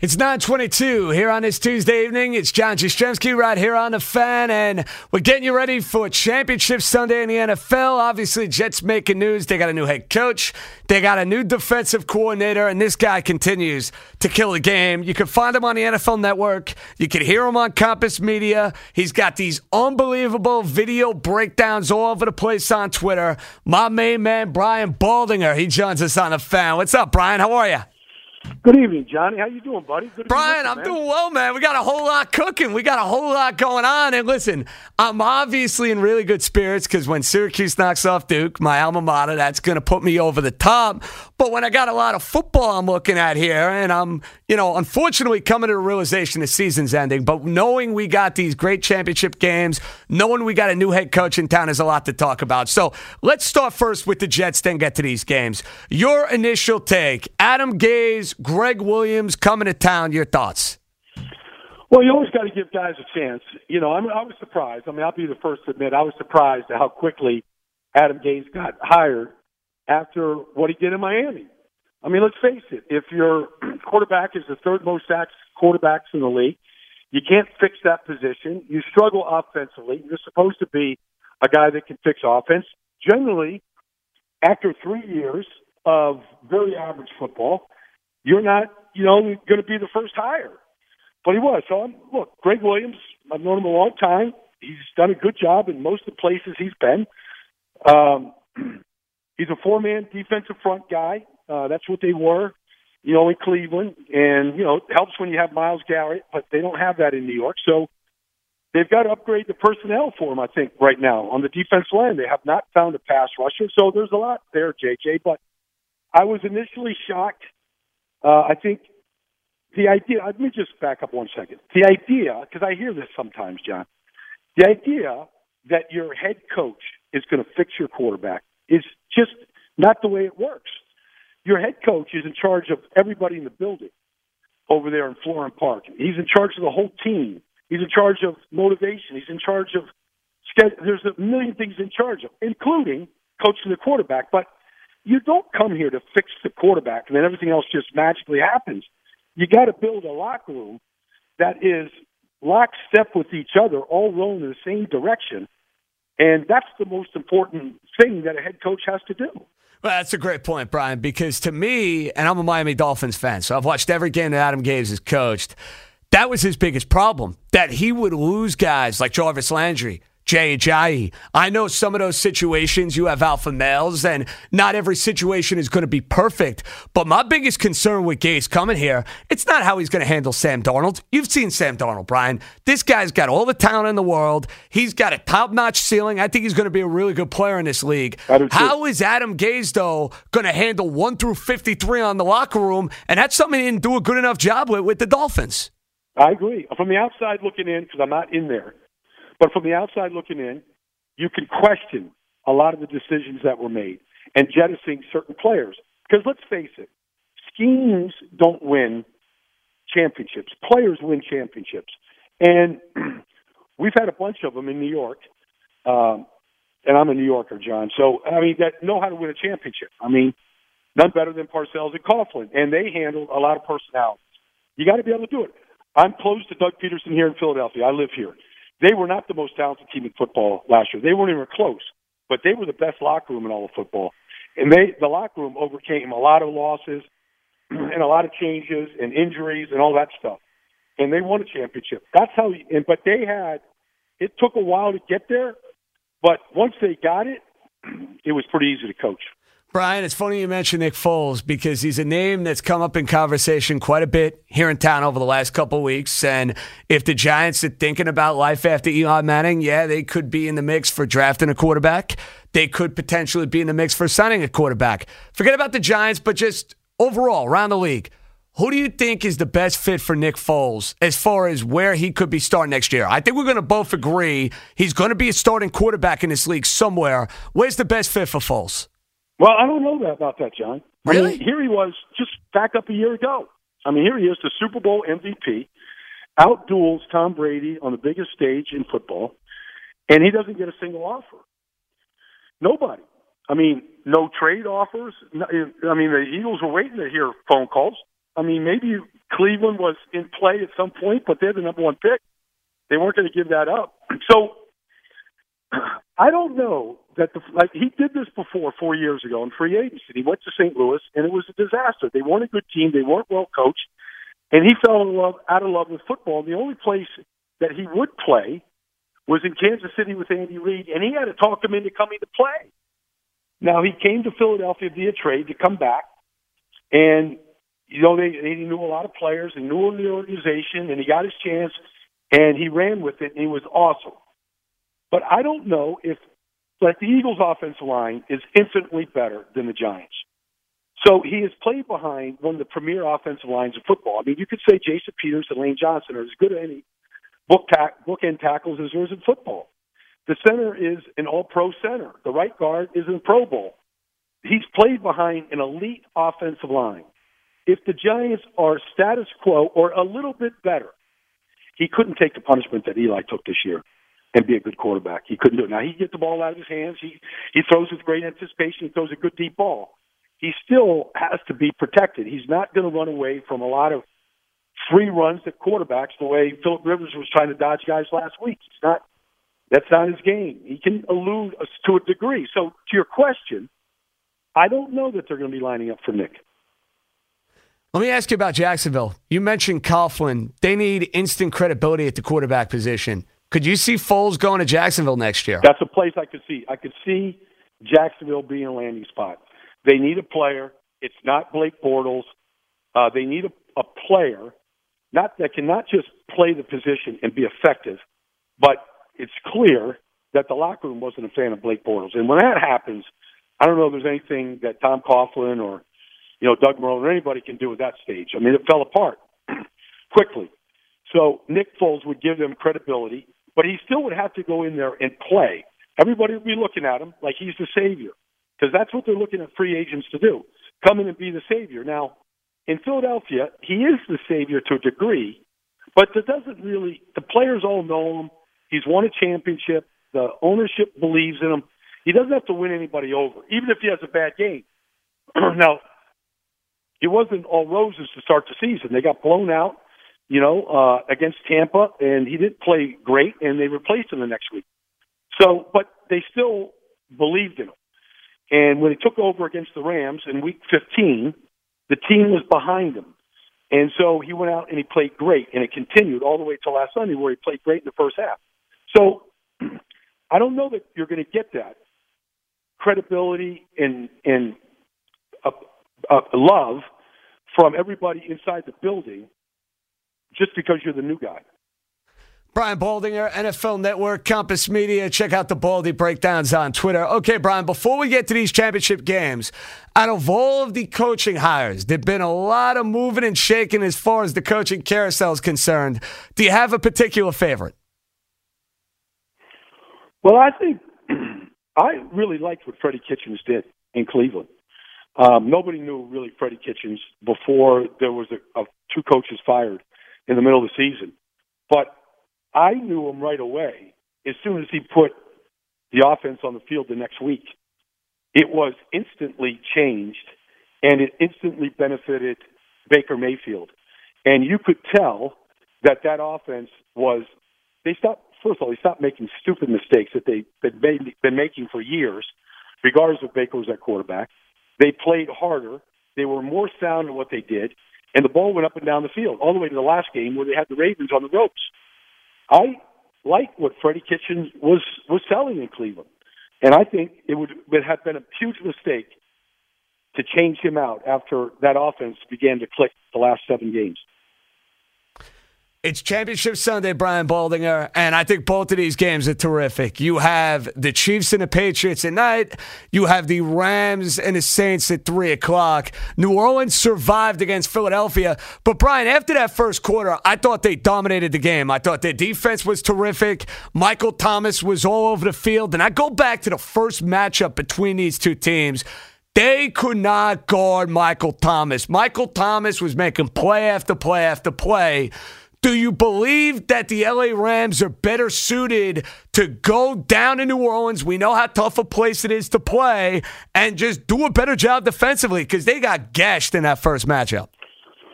It's 9:22 here on this Tuesday evening. It's John Jastrzemski right here on The Fan, and we're getting you ready for Championship Sunday in the NFL. Obviously, Jets making news. They got a new head coach. They got a new defensive coordinator, and this guy continues to kill the game. You can find him on the NFL Network. You can hear him on Compass Media. He's got these unbelievable video breakdowns all over the place on Twitter. My main man, Brian Baldinger, he joins us on The Fan. What's up, Brian? How are you? Good evening, Johnny. How you doing, buddy? Good to Brian, be with you, I'm man. doing well, man. We got a whole lot cooking. We got a whole lot going on. And listen, I'm obviously in really good spirits because when Syracuse knocks off Duke, my alma mater, that's going to put me over the top. But when I got a lot of football I'm looking at here, and I'm, unfortunately coming to the realization the season's ending, but knowing we got these great championship games, knowing we got a new head coach in town is a lot to talk about. So let's start first with the Jets, then get to these games. Your initial take, Adam Gase, Greg Williams coming to town, your thoughts? Well, you always got to give guys a chance. I was surprised. I'll be the first to admit I was surprised at how quickly Adam Gase got hired after what he did in Miami. Let's face it. If your quarterback is the third most sacked quarterbacks in the league, you can't fix that position. You struggle offensively. You're supposed to be a guy that can fix offense. Generally, after 3 years of very average football, you're not, going to be the first hire. But he was. So, look, Greg Williams, I've known him a long time. He's done a good job in most of the places he's been. He's a four-man defensive front guy. That's what they were, in Cleveland. And, it helps when you have Myles Garrett, but they don't have that in New York. So they've got to upgrade the personnel for him, I think, right now. On the defense line, they have not found a pass rusher. So there's a lot there, JJ. But I was initially shocked. I think the idea, let me just back up 1 second. The idea, because I hear this sometimes, John, the idea that your head coach is going to fix your quarterback is just not the way it works. Your head coach is in charge of everybody in the building over there in Florham Park. He's in charge of the whole team. He's in charge of motivation. He's in charge of schedule. There's a million things in charge of, including coaching the quarterback. But you don't come here to fix the quarterback and then everything else just magically happens. You got to build a locker room that is lockstep with each other, all rowing in the same direction. And that's the most important thing that a head coach has to do. Well, that's a great point, Brian, because to me, and I'm a Miami Dolphins fan, so I've watched every game that Adam Gase has coached. That was his biggest problem, that he would lose guys like Jarvis Landry, Jay Ajayi. I know some of those situations you have alpha males, and not every situation is going to be perfect. But my biggest concern with Gase coming here, it's not how he's going to handle Sam Darnold. You've seen Sam Darnold, Brian. This guy's got all the talent in the world. He's got a top-notch ceiling. I think he's going to be a really good player in this league. How is Adam Gase, though, going to handle 1 through 53 on the locker room? And that's something he didn't do a good enough job with the Dolphins. I agree. From the outside looking in, because I'm not in there, but from the outside looking in, you can question a lot of the decisions that were made and jettisoning certain players. Because let's face it, schemes don't win championships. Players win championships. And we've had a bunch of them in New York. And I'm a New Yorker, John. So, that know how to win a championship. None better than Parcells and Coughlin. And they handled a lot of personalities. You got to be able to do it. I'm close to Doug Peterson here in Philadelphia. I live here. They were not the most talented team in football last year. They weren't even close, but they were the best locker room in all of football. And the locker room overcame a lot of losses and a lot of changes and injuries and all that stuff. And they won a championship. That's how. But it took a while to get there. But once they got it, it was pretty easy to coach. Brian, it's funny you mention Nick Foles because he's a name that's come up in conversation quite a bit here in town over the last couple of weeks. And if the Giants are thinking about life after Eli Manning, yeah, they could be in the mix for drafting a quarterback. They could potentially be in the mix for signing a quarterback. Forget about the Giants, but just overall, around the league, who do you think is the best fit for Nick Foles as far as where he could be starting next year? I think we're going to both agree he's going to be a starting quarterback in this league somewhere. Where's the best fit for Foles? Well, I don't know about that, John. Really? Here he was just back up a year ago. Here he is, the Super Bowl MVP, outduels Tom Brady on the biggest stage in football, and he doesn't get a single offer. Nobody. No trade offers. The Eagles were waiting to hear phone calls. I mean, maybe Cleveland was in play at some point, but they're the number one pick. They weren't going to give that up. So I don't know that he did this before 4 years ago in free agency. He went to St. Louis, and it was a disaster. They weren't a good team. They weren't well coached, and he fell out of love with football. And the only place that he would play was in Kansas City with Andy Reid, and he had to talk him into coming to play. Now, he came to Philadelphia via trade to come back, and, he knew a lot of players, and knew the organization, and he got his chance, and he ran with it, and he was awesome. But I don't know if, the Eagles' offensive line is infinitely better than the Giants. So he has played behind one of the premier offensive lines of football. I mean, you could say Jason Peters and Lane Johnson are as good at any bookend tackles as there is in football. The center is an all-pro center. The right guard is in Pro Bowl. He's played behind an elite offensive line. If the Giants are status quo or a little bit better, he couldn't take the punishment that Eli took this year and be a good quarterback. He couldn't do it. Now, he can get the ball out of his hands. He throws with great anticipation. He throws a good deep ball. He still has to be protected. He's not going to run away from a lot of free runs at quarterbacks the way Phillip Rivers was trying to dodge guys last week. That's not his game. He can elude us to a degree. So to your question, I don't know that they're going to be lining up for Nick. Let me ask you about Jacksonville. You mentioned Coughlin. They need instant credibility at the quarterback position. Could you see Foles going to Jacksonville next year? That's a place I could see. I could see Jacksonville being a landing spot. They need a player. It's not Blake Bortles. They need a player that can not just play the position and be effective, but it's clear that the locker room wasn't a fan of Blake Bortles. And when that happens, I don't know if there's anything that Tom Coughlin or Doug Marrone or anybody can do at that stage. I mean, it fell apart quickly. So Nick Foles would give them credibility, but he still would have to go in there and play. Everybody would be looking at him like he's the savior, because that's what they're looking at free agents to do, come in and be the savior. Now, in Philadelphia, he is the savior to a degree, but it doesn't really – the players all know him. He's won a championship. The ownership believes in him. He doesn't have to win anybody over, even if he has a bad game. Now, it wasn't all roses to start the season. They got blown out, against Tampa, and he didn't play great, and they replaced him the next week. So, but they still believed in him. And when he took over against the Rams in Week 15, the team was behind him. And so he went out and he played great, and it continued all the way till last Sunday where he played great in the first half. So I don't know that you're going to get that credibility and love from everybody inside the building just because you're the new guy. Brian Baldinger, NFL Network, Compass Media. Check out the Baldy breakdowns on Twitter. Okay, Brian, before we get to these championship games, out of all of the coaching hires, there've been a lot of moving and shaking as far as the coaching carousel is concerned. Do you have a particular favorite? Well, I think I really liked what Freddie Kitchens did in Cleveland. Nobody knew really Freddie Kitchens before there was two coaches fired in the middle of the season. But I knew him right away as soon as he put the offense on the field the next week. It was instantly changed, and it instantly benefited Baker Mayfield. And you could tell that offense was – they stopped making stupid mistakes that they've been making for years, regardless if Baker was at quarterback. They played harder. They were more sound in what they did, and the ball went up and down the field, all the way to the last game where they had the Ravens on the ropes. I like what Freddie Kitchens was selling in Cleveland, and I think it would have been a huge mistake to change him out after that offense began to click the last 7 games. It's Championship Sunday, Brian Baldinger, and I think both of these games are terrific. You have the Chiefs and the Patriots at night. You have the Rams and the Saints at 3 o'clock. New Orleans survived against Philadelphia. But, Brian, after that first quarter, I thought they dominated the game. I thought their defense was terrific. Michael Thomas was all over the field. And I go back to the first matchup between these two teams. They could not guard Michael Thomas. Michael Thomas was making play after play after play. Do you believe that the LA Rams are better suited to go down to New Orleans? We know how tough a place it is to play, and just do a better job defensively, because they got gashed in that first matchup.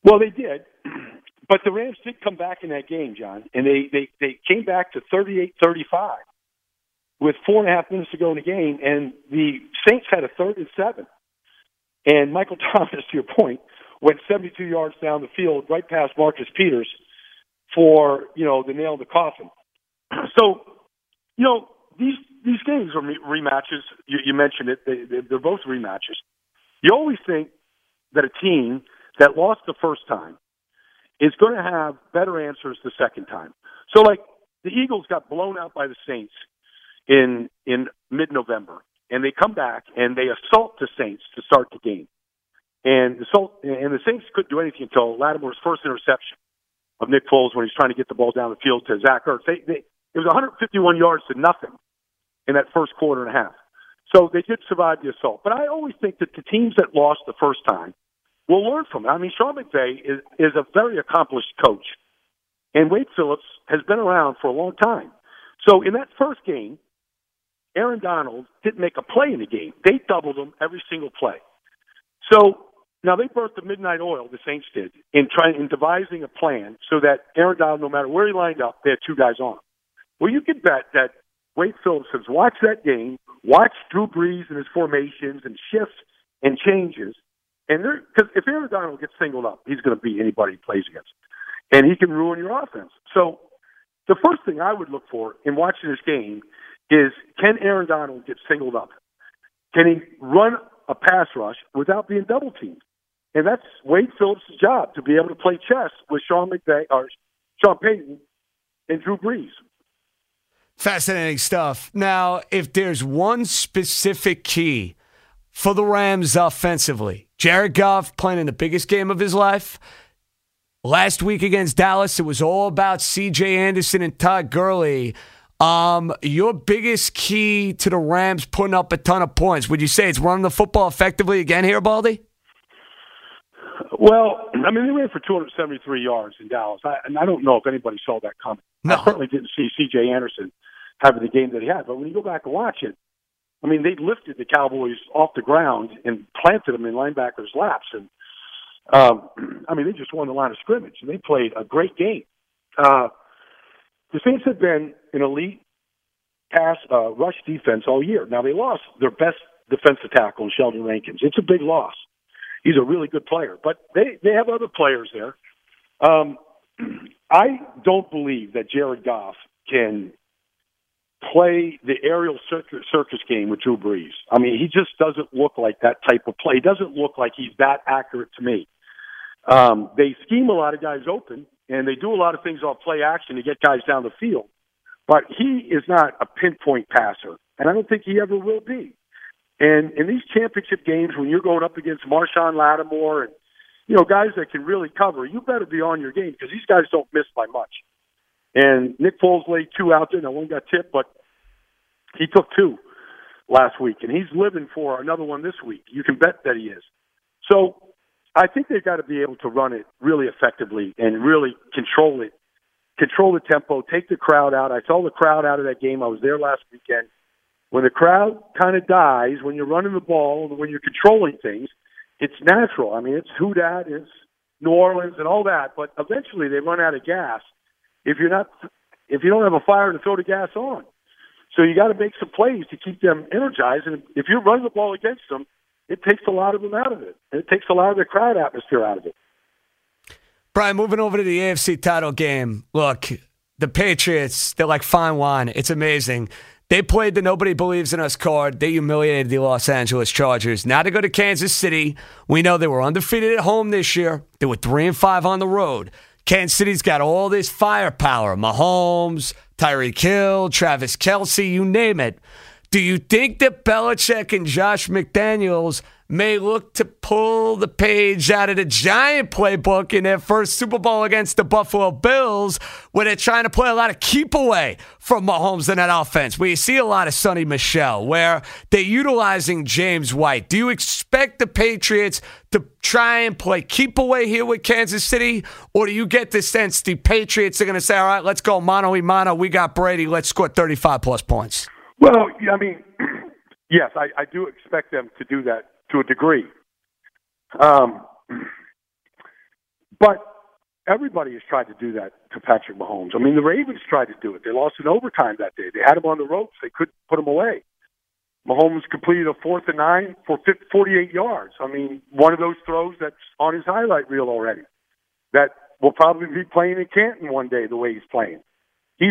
Well, they did, but the Rams did come back in that game, John, and they came back to 38-35 with 4.5 minutes to go in the game, and the Saints had a 3rd and 7. And Michael Thomas, to your point, went 72 yards down the field right past Marcus Peters for, the nail in the coffin. So, these games are rematches. You mentioned it. They're both rematches. You always think that a team that lost the first time is going to have better answers the second time. So, like, the Eagles got blown out by the Saints in mid-November, and they come back and they assault the Saints to start the game. And the Saints couldn't do anything until Lattimore's first interception of Nick Foles when he's trying to get the ball down the field to Zach Ertz. It was 151 yards to nothing in that first quarter and a half. So they did survive the assault. But I always think that the teams that lost the first time will learn from it. I mean, Sean McVay is a very accomplished coach, and Wade Phillips has been around for a long time. So in that first game, Aaron Donald didn't make a play in the game. They doubled him every single play. So now they burnt the midnight oil, the Saints did, in devising a plan so that Aaron Donald, no matter where he lined up, they had 2 guys on him. Well, you can bet that Wade Phillips has watched that game, watched Drew Brees and his formations and shifts and changes. And because if Aaron Donald gets singled up, he's going to beat anybody he plays against. And he can ruin your offense. So the first thing I would look for in watching this game is, can Aaron Donald get singled up? Can he run a pass rush without being double teamed? And that's Wade Phillips' job, to be able to play chess with Sean Payton and Drew Brees. Fascinating stuff. Now, if there's one specific key for the Rams offensively, Jared Goff playing in the biggest game of his life. Last week against Dallas, it was all about C.J. Anderson and Todd Gurley. Your biggest key to the Rams putting up a ton of points, would you say it's running the football effectively again here, Baldy? Well, I mean, they ran for 273 yards in Dallas, and I don't know if anybody saw that coming. No. I certainly didn't see C.J. Anderson having the game that he had. But when you go back and watch it, I mean, they lifted the Cowboys off the ground and planted them in linebackers' laps. And, I mean, they just won the line of scrimmage, and they played a great game. The Saints have been an elite pass rush defense all year. Now, they lost their best defensive tackle, Sheldon Rankins. It's a big loss. He's a really good player, but they have other players there. I don't believe that Jared Goff can play the aerial circus game with Drew Brees. I mean, he just doesn't look like that type of play. He doesn't look like he's that accurate to me. They scheme a lot of guys open, and they do a lot of things off play action to get guys down the field. But he is not a pinpoint passer, and I don't think he ever will be. And in these championship games, when you're going up against Marshawn Lattimore and, guys that can really cover, you better be on your game, because these guys don't miss by much. And Nick Foles laid 2 out there. Now, one got tipped, but he took 2 last week, and he's living for another one this week. You can bet that he is. So I think they've got to be able to run it really effectively and really control it, control the tempo, take the crowd out. I saw the crowd out of that game. I was there last weekend. When the crowd kind of dies, when you're running the ball, when you're controlling things, it's natural. I mean, it's Who Dat, it's New Orleans and all that, but eventually they run out of gas if you don't have a fire to throw the gas on. So you got to make some plays to keep them energized, and if you're running the ball against them, it takes a lot of them out of it, and it takes a lot of the crowd atmosphere out of it. Brian, moving over to the AFC title game, look, the Patriots, they're like fine wine. It's amazing. They played the nobody believes in us card. They humiliated the Los Angeles Chargers. Now to go to Kansas City. We know they were undefeated at home this year. They were 3-5 on the road. Kansas City's got all this firepower. Mahomes, Tyreek Hill, Travis Kelce, you name it. Do you think that Belichick and Josh McDaniels may look to pull the page out of the Giant playbook in their first Super Bowl against the Buffalo Bills, where they're trying to play a lot of keep away from Mahomes in that offense, where you see a lot of Sonny Michel, where they're utilizing James White? Do you expect the Patriots to try and play keep away here with Kansas City, or do you get the sense the Patriots are going to say, all right, let's go mano-a-mano, we got Brady, let's score 35-plus points? Well, I mean, yes, I do expect them to do that to a degree. But everybody has tried to do that to Patrick Mahomes. I mean, the Ravens tried to do it. They lost in overtime that day. They had him on the ropes. They couldn't put him away. Mahomes completed a 4th and 9 for 48 yards. I mean, one of those throws that's on his highlight reel already. That will probably be playing in Canton one day the way he's playing. He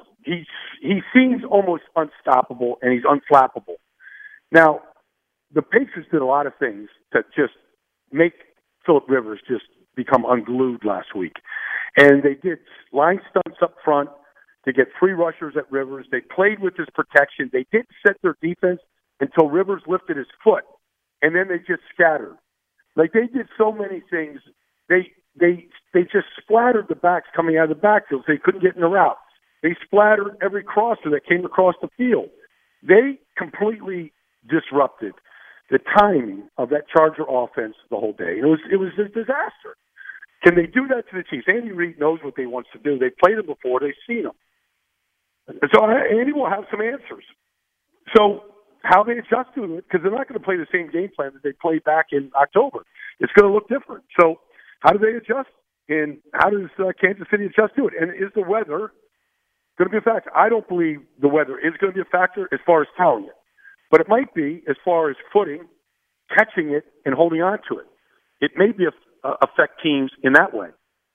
seems almost unstoppable, and he's unflappable. Now, the Patriots did a lot of things to just make Phillip Rivers just become unglued last week. And they did line stunts up front to get free rushers at Rivers. They played with his protection. They didn't set their defense until Rivers lifted his foot, and then they just scattered. Like, they did so many things. They just splattered the backs coming out of the backfield so they couldn't get in the route. They splattered every crosser that came across the field. They completely disrupted the timing of that Charger offense the whole day. It was a disaster. Can they do that to the Chiefs? Andy Reid knows what they want to do. They've played them before. They've seen them. So Andy will have some answers. So how they adjust to it, because they're not going to play the same game plan that they played back in October. It's going to look different. So how do they adjust? And how does Kansas City adjust to it? And is the weather going to be a factor? I don't believe the weather is going to be a factor as far as talent, but it might be as far as footing, catching it, and holding on to it. It may be affect teams in that way.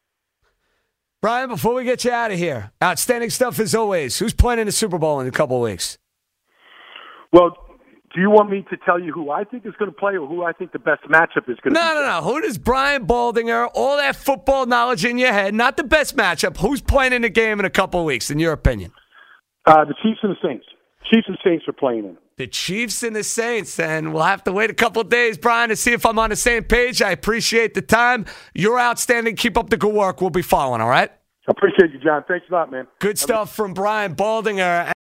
Brian, before we get you out of here, outstanding stuff as always. Who's playing in the Super Bowl in a couple of weeks? Well, do you want me to tell you who I think is going to play or who I think the best matchup is going to be? No. Who does Brian Baldinger, all that football knowledge in your head, not the best matchup, who's playing in the game in a couple of weeks, in your opinion? The Chiefs and the Saints. Chiefs and Saints are playing in. The Chiefs and the Saints, and we'll have to wait a couple of days, Brian, to see if I'm on the same page. I appreciate the time. You're outstanding. Keep up the good work. We'll be following, all right? I appreciate you, John. Thanks a lot, man. Good stuff from Brian Baldinger.